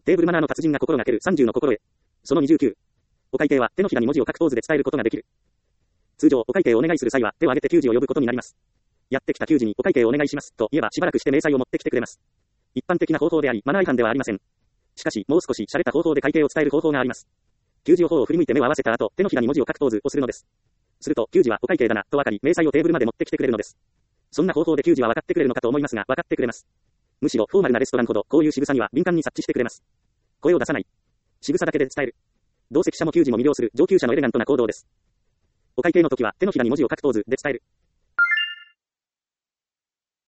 テーブルマナーの達人が心がける30の心得。その29。お会計は手のひらに文字を書くポーズで伝えることができる。通常、お会計をお願いする際は手を挙げて給仕を呼ぶことになります。やってきた給仕にお会計をお願いしますと言えばしばらくして明細を持ってきてくれます。一般的な方法であり、マナー違反ではありません。しかし、もう少し洒落た方法で会計を伝える方法があります。給仕を頬を振り向いて目を合わせた後、手のひらに文字を書くポーズをするのです。すると、給仕はお会計だな、と分かり、明細をテーブルまで持ってきてくれるのです。そんな方法で給仕は分かってくれるのかと思いますが、分かってくれます。むしろ、フォーマルなレストランほど、こういう仕草には敏感に察知してくれます。声を出さない。仕草だけで伝える。同席者も給仕も魅了する上級者のエレガントな行動です。お会計の時は、手のひらに文字を書くポーズで伝える。